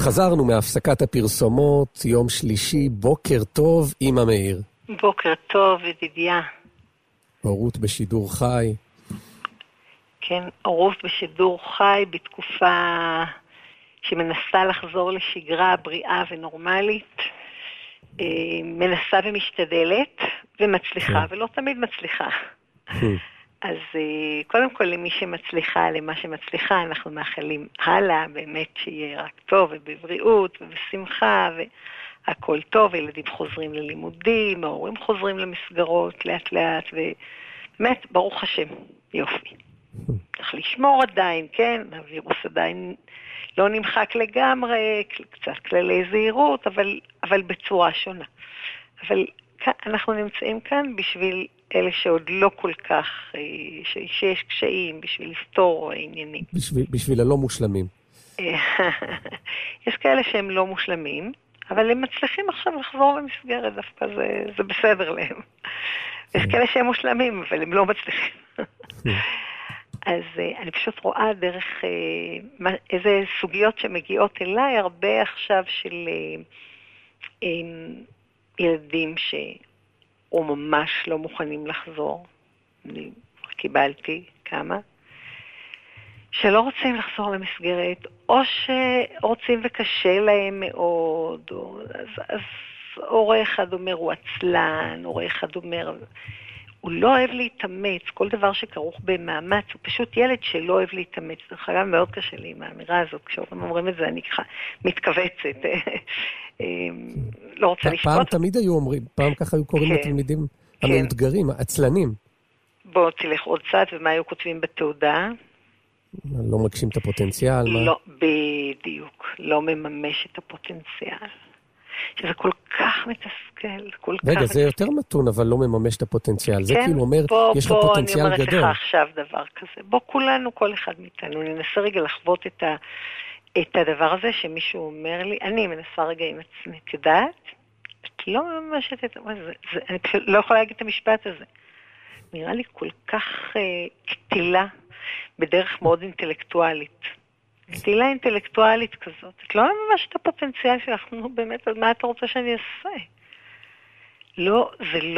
חזרנו מהפסקת הפרסומות, יום שלישי, בוקר טוב, אמא מאיר. בוקר טוב, ידידיה. הורות בשידור חי. כן, הורות בשידור חי בתקופה שמנסה לחזור לשגרה בריאה ונורמלית, מנסה ומשתדלת ומצליחה, ולא תמיד מצליחה. אז קודם כל למי שמצליחה, למה שמצליחה, אנחנו מאחלים הלאה, באמת שיהיה רק טוב ובבריאות ובשמחה והכל טוב, ילדים חוזרים ללימודים, ההורים חוזרים למסגרות לאט לאט, ובאמת ברוך השם, יופי. צריך לשמור עדיין, כן, הווירוס עדיין לא נמחק לגמרי, קצת כללי זהירות, אבל בצורה שונה. אבל אנחנו נמצאים כאן בשביל אלה שעוד לא כל כך, שיש קשיים, בשביל לפתור עניינים. בשביל הלא מושלמים. יש כאלה שהם לא מושלמים, אבל הם מצליחים עכשיו לחזור למסגרת, דווקא זה בסדר להם. יש כאלה שהם מושלמים, אבל הם לא מצליחים. אז אני פשוט רואה דרך איזה סוגיות שמגיעות אליי, הרבה עכשיו של ילדים או ממש לא מוכנים לחזור. אני קיבלתי כמה. שלא רוצים לחזור למסגרת, או שרוצים וקשה להם מאוד, אז הורה אחד אומר הוא עצלן, הורה אחד אומר הוא לא אוהב להתאמץ, כל דבר שכרוך במאמץ, הוא פשוט ילד שלא אוהב להתאמץ. דרך אגב, מאוד קשה לי עם האמירה הזאת, כשאתם אומרים את זה אני ככה מתכווצת, לא רוצה לשפוט. פעם תמיד היו אומרים, פעם ככה היו קוראים לתלמידים המאותגרים, העצלנים. בואו תלך עוד קצת, ומה היו כותבים בתעודה? לא מגשים את הפוטנציאל. לא, בדיוק, לא מממש את הפוטנציאל. שזה כל כך מתסכל, כל כך... רגע, זה יותר מתון, אבל לא מממש את הפוטנציאל. זה כאילו אומר, יש לו פוטנציאל גדול. אני אומרת לך עכשיו דבר כזה. בוא כולנו, כל אחד מאיתנו, ננסה רגע לחוות את הדבר הזה שמישהו אומר לי, אני מנסה רגע עם עצמי, כדעת, את לא מממשת את זה, אני פשוט לא יכולה להגיד את המשפט הזה. נראה לי כל כך קטילה, בדרך מאוד אינטלקטואלית. קטילה אינטלקטואלית כזאת. את לא ממש את הפוטנציאל שלך, נו באמת, מה אתה רוצה שאני אעשה? לא,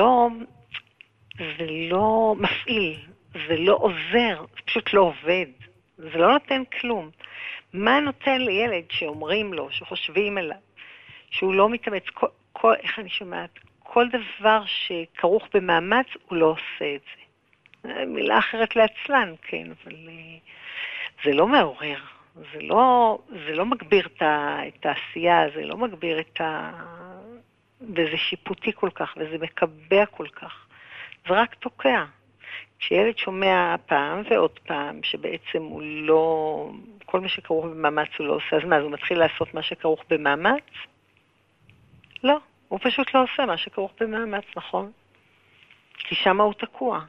זה לא מפעיל, זה לא עוזר, זה פשוט לא עובד, זה לא נותן כלום. מה נותן לילד שאומרים לו, שחושבים עליו, שהוא לא מתאמץ, איך אני שומעת, כל דבר שכרוך במאמץ, הוא לא עושה את זה. מילה אחרת לעצלן, כן, אבל זה לא מעורר. זה לא מגביר את העשייה, זה לא מגביר וזה שיפוטי כל כך, וזה מקבע כל כך. זה רק תוקע. כשילד שומע פעם ועוד פעם, שבעצם הוא לא, כל מה שכרוך במאמץ הוא לא עושה, אז מה, אז הוא מתחיל לעשות מה שכרוך במאמץ? לא, הוא פשוט לא עושה מה שכרוך במאמץ, נכון? כי שמה הוא תקוע.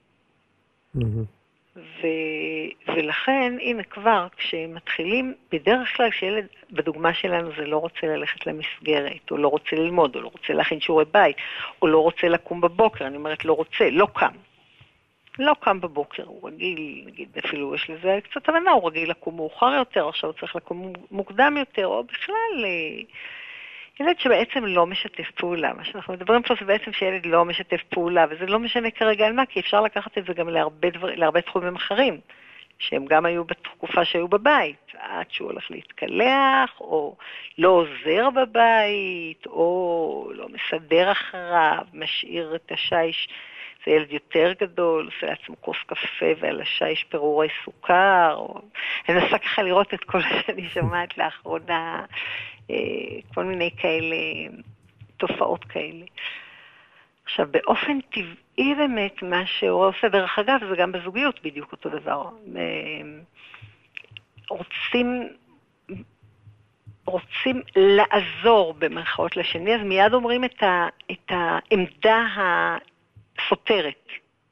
ולכן, הנה כבר, כשמתחילים, בדרך כלל שילד, בדוגמה שלנו זה לא רוצה ללכת למסגרת, או לא רוצה ללמוד, או לא רוצה להכין שיעורי בית, או לא רוצה לקום בבוקר, אני אומרת לא רוצה, לא קם. לא קם בבוקר, הוא רגיל, נגיד, אפילו יש לזה קצת הבנה, הוא רגיל לקום מאוחר יותר, עכשיו הוא צריך לקום מוקדם יותר, או בכלל, ילד שבעצם לא משתף פעולה. מה שאנחנו מדברים פה זה בעצם שילד לא משתף פעולה, וזה לא משנה כרגע על מה, כי אפשר לקחת את זה גם להרבה תחומים אחרים, שהם גם היו בתקופה שהיו בבית, עד שהוא הולך להתקלח, או לא עוזר בבית, או לא מסדר אחריו, משאיר את השיש, זה ילד יותר גדול, עושה לעצמו כוס קפה, ועל השיש פירורי סוכר, או... אני מנסה ככה לראות את כל שאני שומעת לאחרונה, כל מיני כאלה, תופעות כאלה. עכשיו, באופן טבעי באמת, מה שהוא עושה, דרך אגב, זה גם בזוגיות בדיוק אותו דבר. רוצים לעזור במרכאות לשני, אז מיד אומרים את העמדה הסותרת.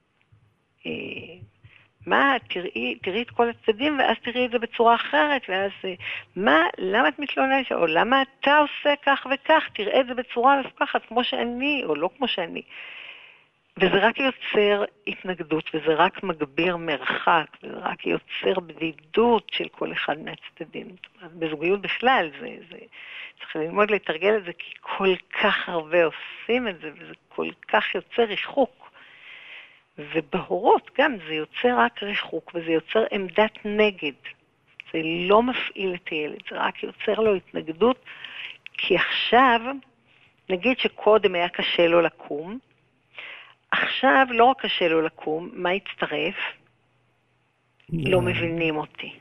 מה, תראי את כל הצדדים, ואז תראי את זה בצורה אחרת, ואז, למה את מתלוננת? או למה אתה עושה כך וכך? תראה את זה בצורה מפוקחת, כמו שאני, או לא כמו שאני. וזה רק יוצר התנגדות, וזה רק מגביר מרחק, וזה רק יוצר בדידות של כל אחד מהצדדים. בזוגיות בכלל, צריך ללמוד לתרגל את זה, כי כל כך הרבה עושים את זה, וזה כל כך יוצר ריחוק. ובהורות גם זה יוצר רק ריחוק, וזה יוצר עמדת נגד. זה לא מפעיל את הילד, זה רק יוצר לו התנגדות, כי עכשיו, נגיד שקודם היה קשה לו לקום, עכשיו לא רק קשה לו לקום, מה יצטרף? לא מבינים אותי.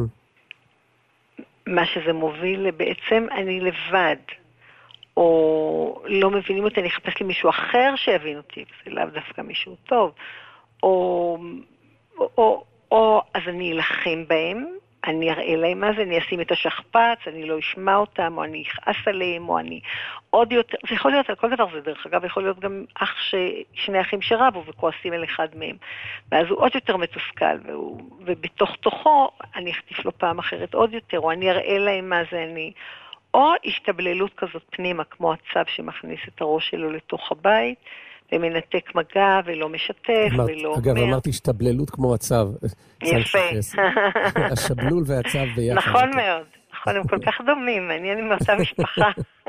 מה שזה מוביל בעצם אני לבד, או לא מבינים אותי, אני אחפש לי מישהו אחר שיבין אותי, זה לאו דווקא מישהו טוב, או אז אני אלחם בהם, אני אראה להם מה זה, אני אשים את השכפץ, אני לא אשמע אותם, או אני אכעס עליהם, או אני עוד יותר, זה יכול להיות על כל דבר, זה דרך אגב, יכול להיות גם שני אחים שרבו וכועסים על אחד מהם, ואז הוא עוד יותר מתוסכל, ובתוך תוכו אני אחטיף לו פעם אחרת עוד יותר, או אני אראה להם מה זה אני, או השתבללות כזאת פנימה, כמו הצב שמכניס את הראש שלו לתוך הבית, ומנתק מגע ולא משתף ולא אומר. אגב, אמרתי השתבללות כמו הצב. יפה. השבלול והצב ביחד. נכון מאוד. נכון, הם כל כך דומים, מעניין עם אותה משפחה.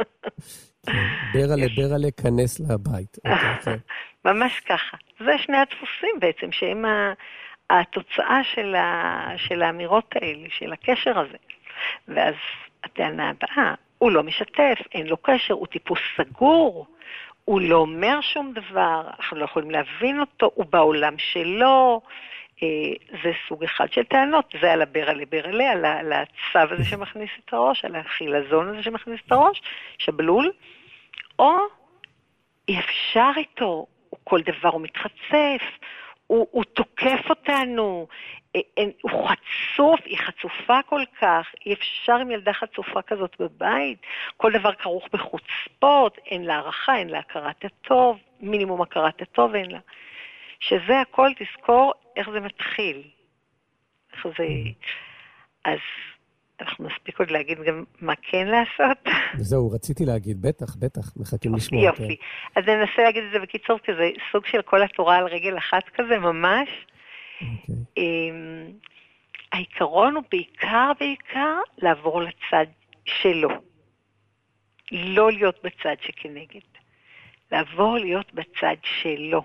ברלה, כנס לבית. ממש ככה. זה שני הדפוסים בעצם, שהם התוצאה של האמירות האלה, של הקשר הזה. ואז הטענה הבאה, הוא לא משתף, אין לו קשר, הוא טיפוס סגור, הוא לא אומר שום דבר, אנחנו לא יכולים להבין אותו, הוא בעולם שלו, זה סוג אחד של טענות, זה על הברלה, על הצו הזה שמכניס את הראש, על החילזון הזה שמכניס את הראש, שבלול, או אי אפשר איתו, כל דבר הוא מתחצף, הוא תוקף אותנו, הוא חצוף, היא חצופה כל כך, אי אפשר עם ילדה חצופה כזאת בבית, כל דבר כרוך בחוצפות, אין לה הערכה, אין לה הכרת הטוב, מינימום הכרת הטוב אין לה. שזה הכל, תזכור איך זה מתחיל. איך זה... אז אנחנו נספיק עוד להגיד גם מה כן לעשות. וזהו, רציתי להגיד, בטח, מחכים לשמוע. יופי. אז ננסה להגיד את זה בקיצור, כי זה סוג של כל התורה על רגל אחת כזה, ממש. העיקרון הוא בעיקר לעבור לצד שלו. לא להיות בצד שכנגד. לעבור להיות בצד שלו.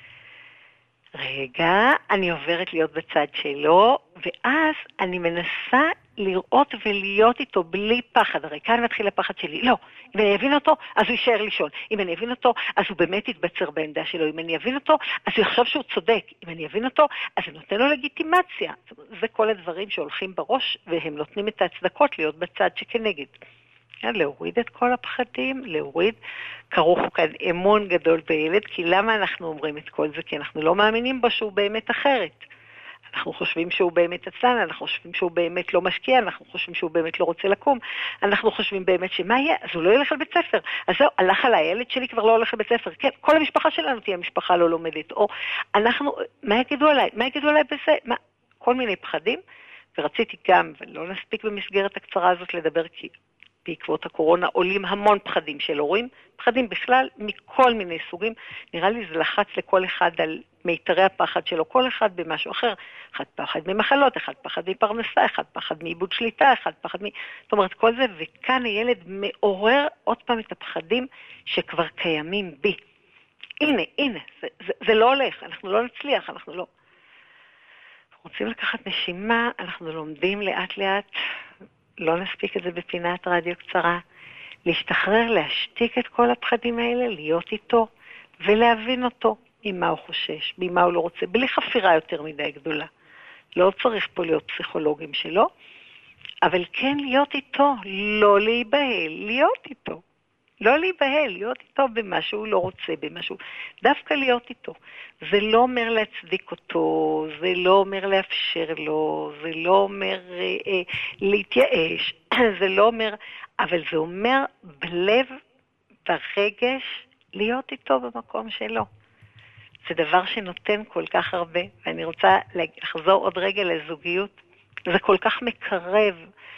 רגע, אני עוברת להיות בצד שלו, ואז אני מנסה לראות ולהיות איתו בלי פחד. הרי כאן מתחיל הפחד שלי. לא, אם אני אבין אותו, אז הוא יישאר לישון. אם אני אבין אותו, אז הוא באמת יתבצר בעמדה שלו. אם אני אבין אותו, אז הוא יחשוב שהוא צודק. אם אני אבין אותו, אז זה נותן לו לגיטימציה. זה כל הדברים שהולכים בראש, והם נותנים את ההצדקות להיות בצד שכנגד. להוריד את כל הפחדים, להוריד, כרוך כאן אמון גדול בילד, כי למה אנחנו אומרים את כל זה? כי אנחנו לא מאמינים בו שהוא באמת אחרת. אנחנו חושבים שהוא באמת עצלן, אנחנו חושבים שהוא באמת לא משקיע, אנחנו חושבים שהוא באמת לא רוצה לקום, אנחנו חושבים באמת שמה יהיה? אז הוא לא ילך לבית ספר. אז זהו, הלך על הילד שלי כבר לא הולך לבית ספר. כן, כל המשפחה שלנו תהיה משפחה לא לומדת. או אנחנו, מה יגידו עליי? מה יגידו עליי בזה? מה? כל מיני פחדים. ורציתי גם, ולא נספיק במסגרת הקצרה הזאת לדבר, כי בעקבות הקורונה עולים המון פחדים של הורים, פחדים בכלל מכל מיני סוגים. נראה לי זה לחץ לכל אחד על מיתרי הפחד שלו, כל אחד במשהו אחר. אחד פחד ממחלות, אחד פחד מפרנסה, אחד פחד מאיבוד שליטה, אחד פחד זאת אומרת, כל זה, וכאן הילד מעורר עוד פעם את הפחדים שכבר קיימים בי. הנה, זה לא הולך, אנחנו לא נצליח, אנחנו לא. רוצים לקחת נשימה, אנחנו לומדים לאט לאט, לא נספיק את זה בפינת רדיו קצרה, להשתחרר, להשתיק את כל הפחדים האלה, להיות איתו ולהבין אותו ממה הוא חושש, ממה הוא לא רוצה, בלי חפירה יותר מדי גדולה. לא צריך פה להיות פסיכולוגים שלו, אבל כן להיות איתו, לא להיבהל, להיות איתו. לא להיבהל, להיות איתו במה שהוא לא רוצה, במשהו, דווקא להיות איתו. זה לא אומר להצדיק אותו, זה לא אומר לאפשר לו, זה לא אומר להתייאש, זה לא אומר, אבל זה אומר בלב, ברגש, להיות איתו במקום שלו. זה דבר שנותן כל כך הרבה, ואני רוצה לחזור עוד רגע לזוגיות. זה כל כך מקרב,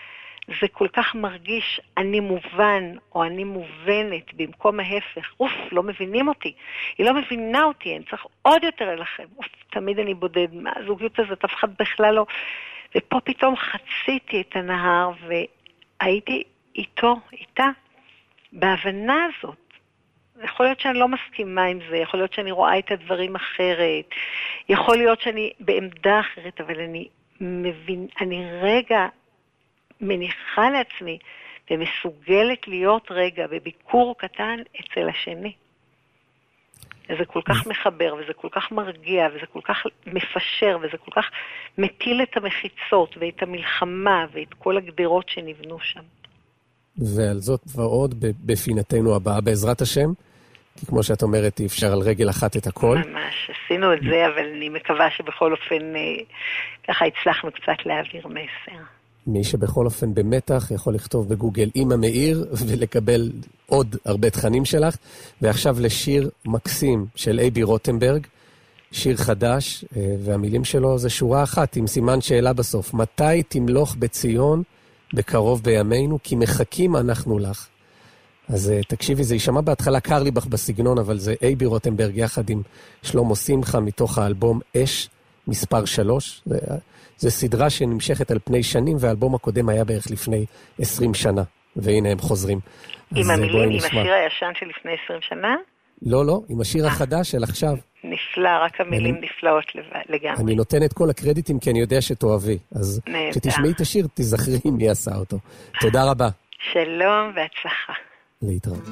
זה כל כך מרגיש אני מובן או אני מובנת במקום ההפך. לא מבינים אותי. היא לא מבינה אותי, אני צריך עוד יותר אליכם. תמיד אני בודד, הזוגיות הזאת, אף אחד בכלל לא. ופה פתאום חציתי את הנהר והייתי איתה, בהבנה הזאת. יכול להיות שאני לא מסכימה עם זה, יכול להיות שאני רואה את הדברים אחרת, יכול להיות שאני בעמדה אחרת, אבל אני רגע מניחה לעצמי ומסוגלת להיות רגע בביקור קטן אצל השני. זה כל כך מחבר וזה כל כך מרגיע וזה כל כך מפשר וזה כל כך מטיל את המחיצות ואת המלחמה ואת כל הגדרות שנבנו שם. ועל זאת ועוד בפינתנו הבאה בעזרת השם, כי כמו שאת אומרת אי אפשר על רגל אחת את הכל. ממש, עשינו את זה, אבל אני מקווה שבכל אופן ככה הצלחנו קצת להעביר מסר. מי שבכל אופן במתח יכול לכתוב בגוגל אמא מאיר ולקבל עוד הרבה תכנים שלך. ועכשיו לשיר מקסים של אייבי רוטנברג, שיר חדש, והמילים שלו זה שורה אחת עם סימן שאלה בסוף. מתי תמלוך בציון בקרוב בימינו, כי מחכים אנחנו לך. אז תקשיבי, זה יישמע בהתחלה קר לי בך בסגנון, אבל זה אייבי רוטנברג יחד עם שלמה שמחה מתוך האלבום אש מספר 3. זה סדרה שנמשכת על פני שנים, והאלבום הקודם היה בערך לפני 20 שנה, והנה הם חוזרים. עם המילים, עם השיר הישן של לפני 20 שנה? לא, עם השיר החדש של עכשיו. נפלא, רק המילים נפלאות לגמרי. אני נותן את כל הקרדיטים כי אני יודע שתאהבי, אז כשתשמעי את השיר תזכרי מי עשה אותו. תודה רבה. שלום והצלחה. להתראות.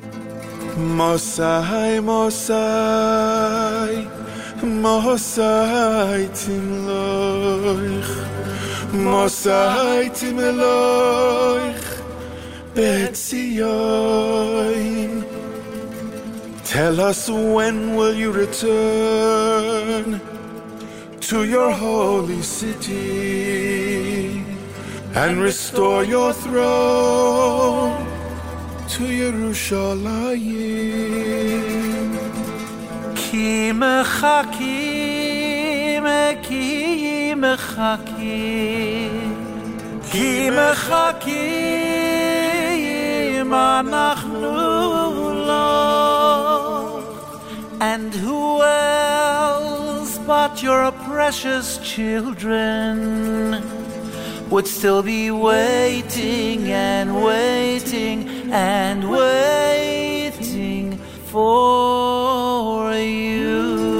מוסאי מוסאי מוסאי תמלוך מוסאי תמלוך בציון. Tell us when will you return to your holy city and restore your throne to Yerushalayim. Ki mechakim, ki mechakim, ki mechakim anachnu lo. And who else but your precious children would still be waiting and waiting and waiting for you.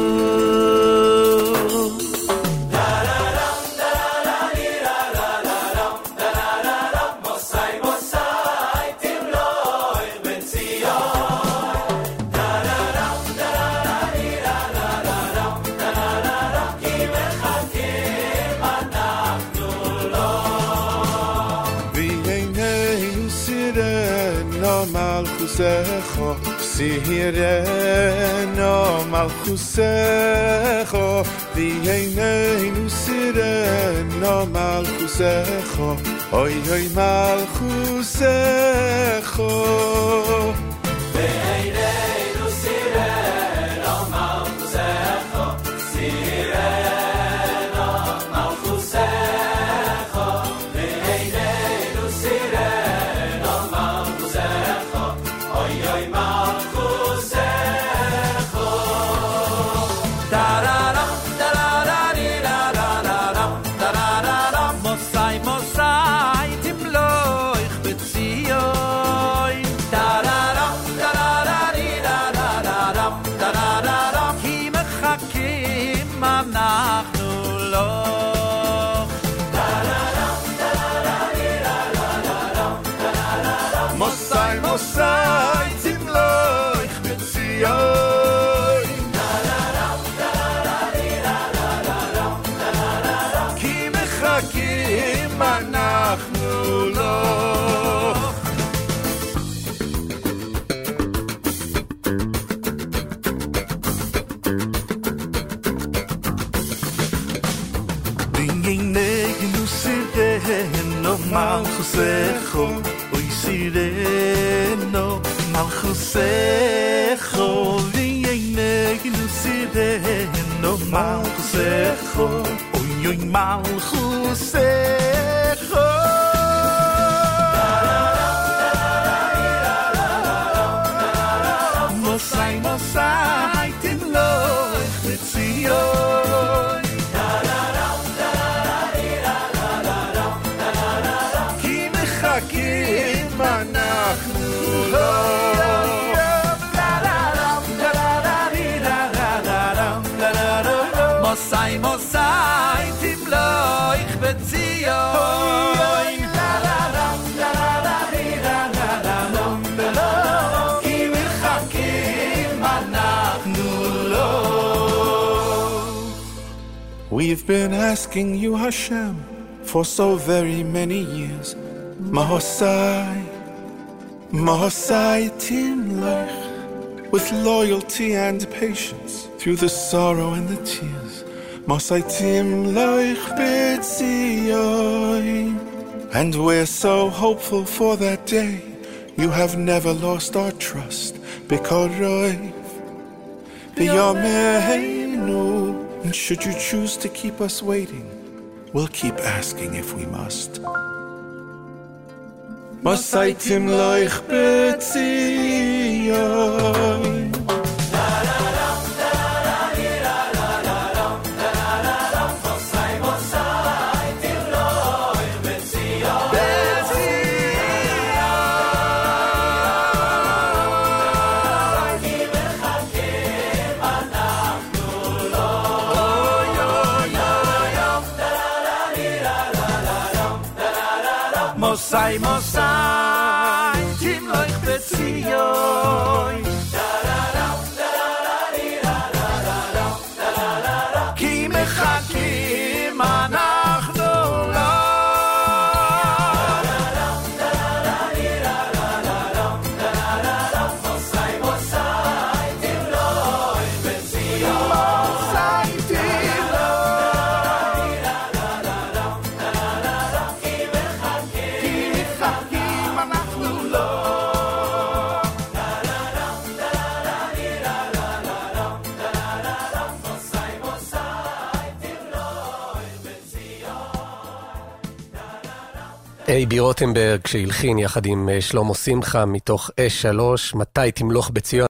Sireno malchusecho v'yeinenu sireno malchusecho oy oy malchusecho v'yeinenu sireno malchusecho sireno malchusecho v'yeinenu sireno malchusecho oy oy Mosai timloich betzion ki mechakim anachnu lo. V'yeinenu sireno malchusecho Sireno malchusecho v'yeinenu sireno malchusecho oy oy malchusecho We've been asking you, Hashem, for so very many years. Mahosai, Mahosai Timlech, with loyalty and patience through the sorrow and the tears. Mahosai Timlech B'Tzion. And we're so hopeful for that day. You have never lost our trust. B'Korov, B'Yameinu. And should you choose to keep us waiting, we'll keep asking if we must. Masaitim loich b'tzion. Mosai, Mosai, Tim loich b'tzion. Ki mechakim אנחנו לו. Mosai, Mosai, Tim loich b'tzion. Mosai, Tim אייבי רוטנברג שהלחין יחד עם שלמה שמחה מתוך אש 3, מתי תמלוך בציון.